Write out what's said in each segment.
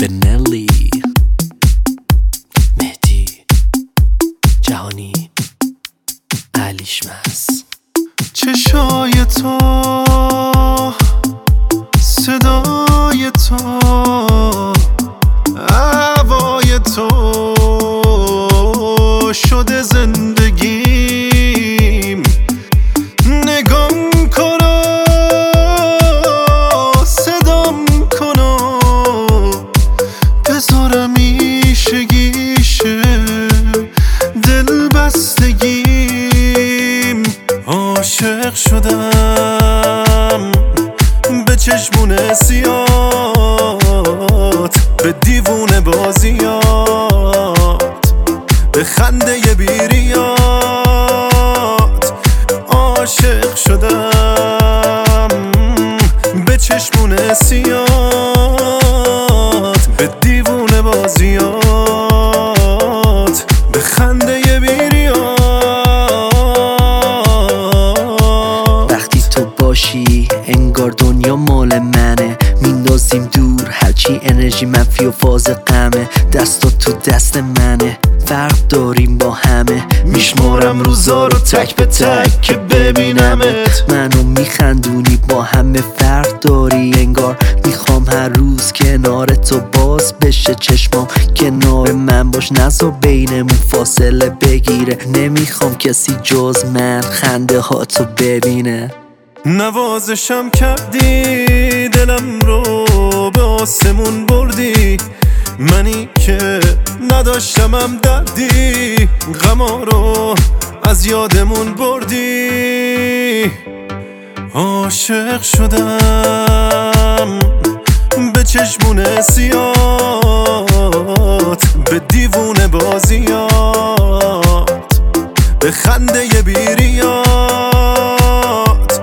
نلی، مهدی جهانی، علیشمس. چشای تو، صدای تو، هوای تو شده زندگیم. نگام کنو، صدام کنو، بذارم ایشگیشه دل بستگیم. عاشق شدم به چشمون سیات، به دیوونه بازیات، به خنده بیریات. عاشق شدم به چشمون سیات، به دیوونه بازیات، به خنده بیریات. وقتی تو باشی انگار دنیا مال منه، میندازیم دور هرچی انرژی منفی و فاز غمه. دستات تو دست منه، فرق داریم با همه. میشمارم روزا رو تک به تک که ببینمت. منو میخندونی با همه فرق داری انگار. میخوام هر روز کنار تو باز بشه چشمام. کنار من باش، نذار بینمون فاصله بگیره. نمیخوام کسی جز من خنده ها تو ببینه. نوازشم کردی، دلم رو به آسمون بردی. منی که نداشتمم دردی، غما رو از یادمون بردی. عاشق شدم به چشمون سیات، به دیوونه بازیات، به خنده بیریات.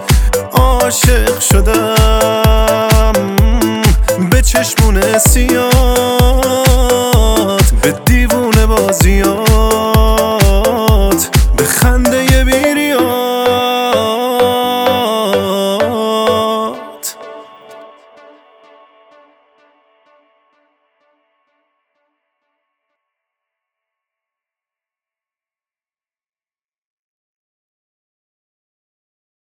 عاشق شدم به چشمون سیات،